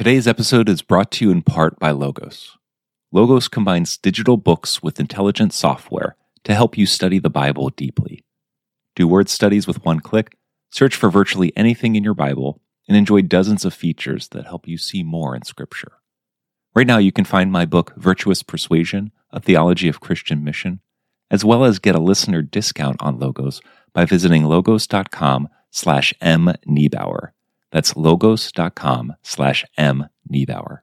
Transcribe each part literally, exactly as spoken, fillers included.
Today's episode is brought to you in part by Logos. Logos combines digital books with intelligent software to help you study the Bible deeply. Do word studies with one click, search for virtually anything in your Bible, and enjoy dozens of features that help you see more in Scripture. Right now, you can find my book, Virtuous Persuasion, A Theology of Christian Mission, as well as get a listener discount on Logos by visiting logos.com slash mniebauer. That's logos.com slash mniebauer.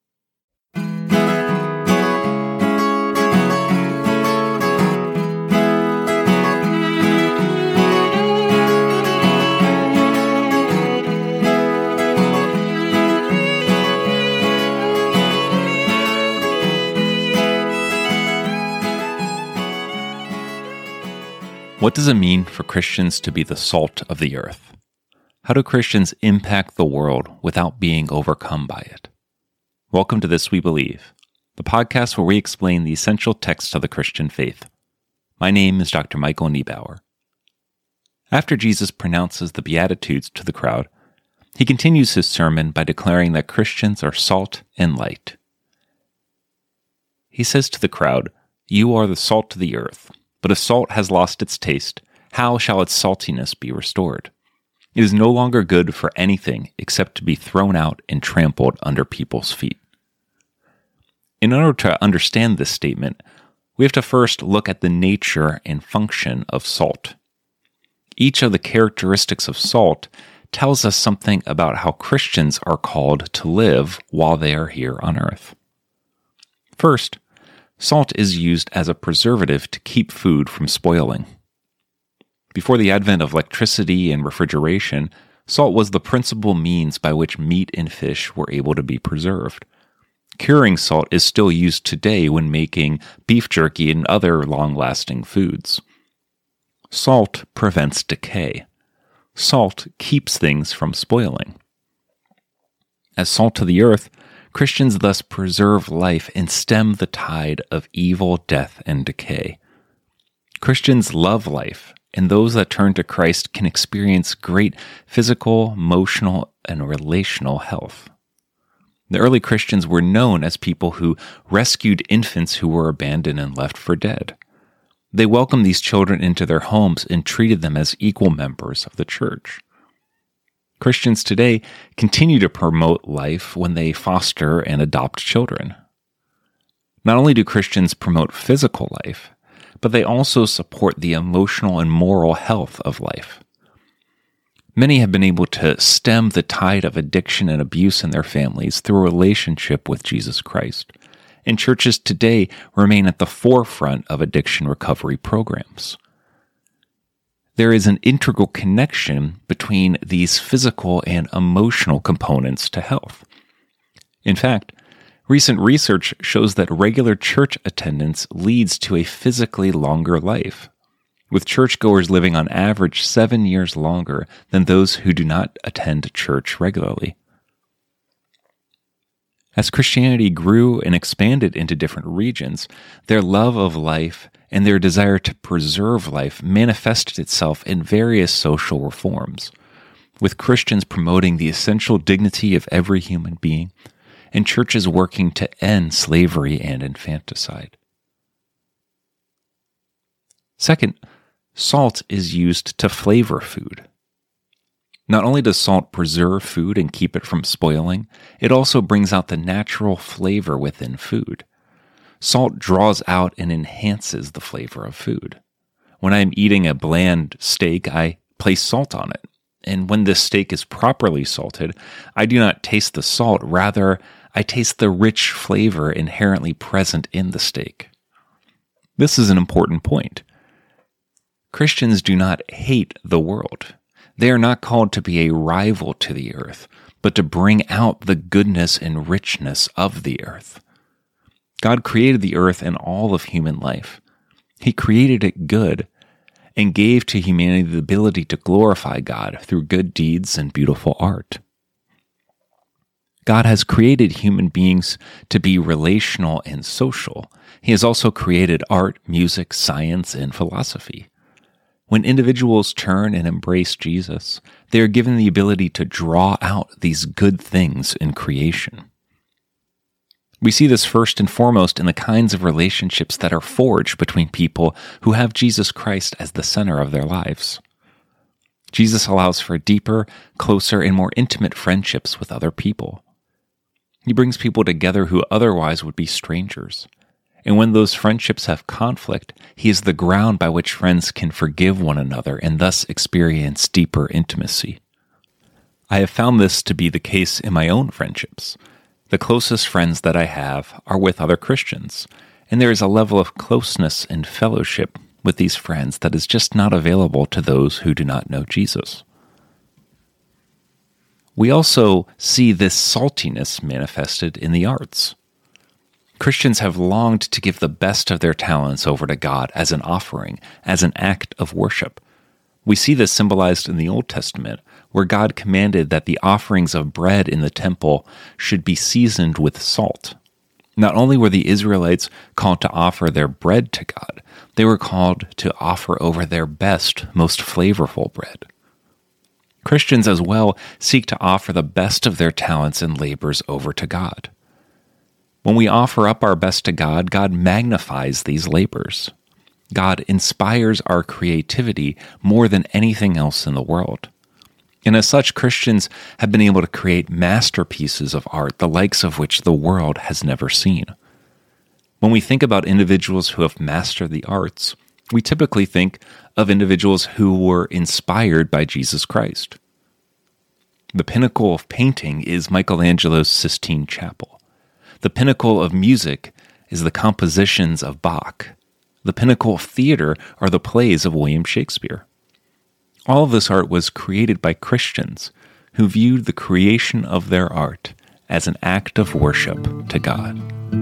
What does it mean for Christians to be the salt of the earth? How do Christians impact the world without being overcome by it? Welcome to This We Believe, the podcast where we explain the essential texts of the Christian faith. My name is Doctor Michael Niebauer. After Jesus pronounces the Beatitudes to the crowd, he continues his sermon by declaring that Christians are salt and light. He says to the crowd, "You are the salt of the earth, but if salt has lost its taste, how shall its saltiness be restored? It is no longer good for anything except to be thrown out and trampled under people's feet." In order to understand this statement, we have to first look at the nature and function of salt. Each of the characteristics of salt tells us something about how Christians are called to live while they are here on earth. First, salt is used as a preservative to keep food from spoiling. Before the advent of electricity and refrigeration, salt was the principal means by which meat and fish were able to be preserved. Curing salt is still used today when making beef jerky and other long-lasting foods. Salt prevents decay. Salt keeps things from spoiling. As salt to the earth, Christians thus preserve life and stem the tide of evil, death, and decay. Christians love life, and those that turn to Christ can experience great physical, emotional, and relational health. The early Christians were known as people who rescued infants who were abandoned and left for dead. They welcomed these children into their homes and treated them as equal members of the church. Christians today continue to promote life when they foster and adopt children. Not only do Christians promote physical life, but they also support the emotional and moral health of life. Many have been able to stem the tide of addiction and abuse in their families through a relationship with Jesus Christ, and churches today remain at the forefront of addiction recovery programs. There is an integral connection between these physical and emotional components to health. In fact, recent research shows that regular church attendance leads to a physically longer life, with churchgoers living on average seven years longer than those who do not attend church regularly. As Christianity grew and expanded into different regions, their love of life and their desire to preserve life manifested itself in various social reforms, with Christians promoting the essential dignity of every human being, and churches working to end slavery and infanticide. Second, salt is used to flavor food. Not only does salt preserve food and keep it from spoiling, it also brings out the natural flavor within food. Salt draws out and enhances the flavor of food. When I am eating a bland steak, I place salt on it. And when this steak is properly salted, I do not taste the salt, rather, I taste the rich flavor inherently present in the steak. This is an important point. Christians do not hate the world. They are not called to be a rival to the earth, but to bring out the goodness and richness of the earth. God created the earth and all of human life. He created it good and gave to humanity the ability to glorify God through good deeds and beautiful art. God has created human beings to be relational and social. He has also created art, music, science, and philosophy. When individuals turn and embrace Jesus, they are given the ability to draw out these good things in creation. We see this first and foremost in the kinds of relationships that are forged between people who have Jesus Christ as the center of their lives. Jesus allows for deeper, closer, and more intimate friendships with other people. He brings people together who otherwise would be strangers. And when those friendships have conflict, he is the ground by which friends can forgive one another and thus experience deeper intimacy. I have found this to be the case in my own friendships. The closest friends that I have are with other Christians, and there is a level of closeness and fellowship with these friends that is just not available to those who do not know Jesus. We also see this saltiness manifested in the arts. Christians have longed to give the best of their talents over to God as an offering, as an act of worship. We see this symbolized in the Old Testament, where God commanded that the offerings of bread in the temple should be seasoned with salt. Not only were the Israelites called to offer their bread to God, they were called to offer over their best, most flavorful bread. Christians as well seek to offer the best of their talents and labors over to God. When we offer up our best to God, God magnifies these labors. God inspires our creativity more than anything else in the world. And as such, Christians have been able to create masterpieces of art, the likes of which the world has never seen. When we think about individuals who have mastered the arts, we typically think of individuals who were inspired by Jesus Christ. The pinnacle of painting is Michelangelo's Sistine Chapel. The pinnacle of music is the compositions of Bach. The pinnacle of theater are the plays of William Shakespeare. All of this art was created by Christians who viewed the creation of their art as an act of worship to God.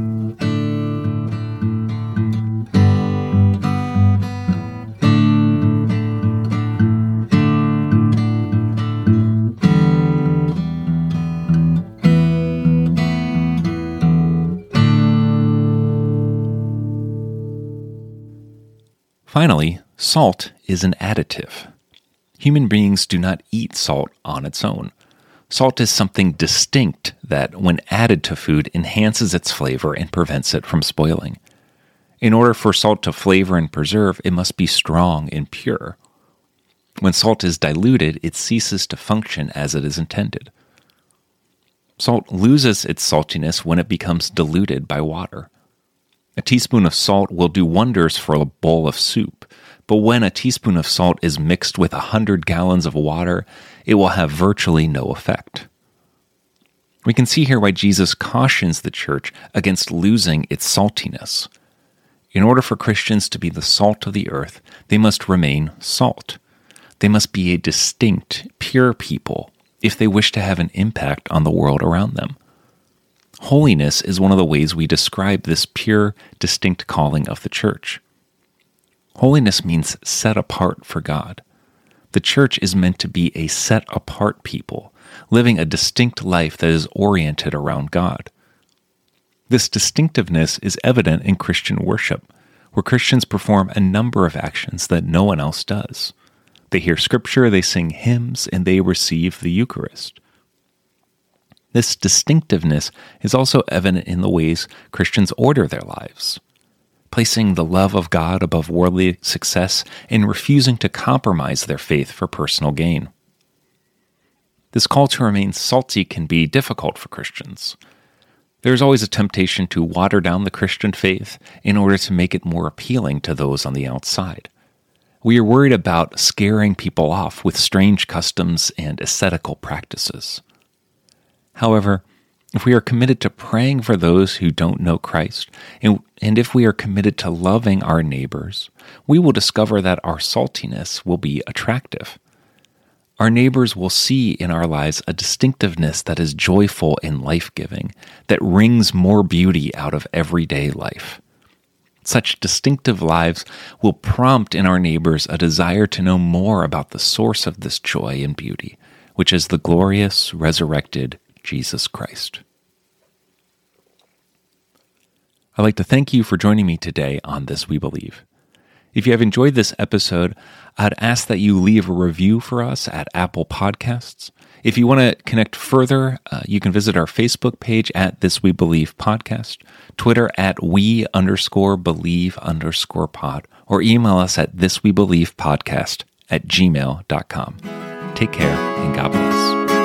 Finally, salt is an additive. Human beings do not eat salt on its own. Salt is something distinct that, when added to food, enhances its flavor and prevents it from spoiling. In order for salt to flavor and preserve, it must be strong and pure. When salt is diluted, it ceases to function as it is intended. Salt loses its saltiness when it becomes diluted by water. A teaspoon of salt will do wonders for a bowl of soup, but when a teaspoon of salt is mixed with a hundred gallons of water, it will have virtually no effect. We can see here why Jesus cautions the church against losing its saltiness. In order for Christians to be the salt of the earth, they must remain salt. They must be a distinct, pure people if they wish to have an impact on the world around them. Holiness is one of the ways we describe this pure, distinct calling of the church. Holiness means set apart for God. The church is meant to be a set-apart people, living a distinct life that is oriented around God. This distinctiveness is evident in Christian worship, where Christians perform a number of actions that no one else does. They hear Scripture, they sing hymns, and they receive the Eucharist. This distinctiveness is also evident in the ways Christians order their lives, placing the love of God above worldly success and refusing to compromise their faith for personal gain. This call to remain salty can be difficult for Christians. There is always a temptation to water down the Christian faith in order to make it more appealing to those on the outside. We are worried about scaring people off with strange customs and ascetical practices. However, if we are committed to praying for those who don't know Christ, and, and if we are committed to loving our neighbors, we will discover that our saltiness will be attractive. Our neighbors will see in our lives a distinctiveness that is joyful and life-giving, that wrings more beauty out of everyday life. Such distinctive lives will prompt in our neighbors a desire to know more about the source of this joy and beauty, which is the glorious, resurrected Jesus Christ. I'd like to thank you for joining me today on This We Believe. If you have enjoyed this episode, I'd ask that you leave a review for us at Apple Podcasts. If you want to connect further, uh, you can visit our Facebook page at This We Believe Podcast, Twitter at we underscore believe underscore pod, or email us at thiswebelievepodcast at gmail dot com. Take care and God bless.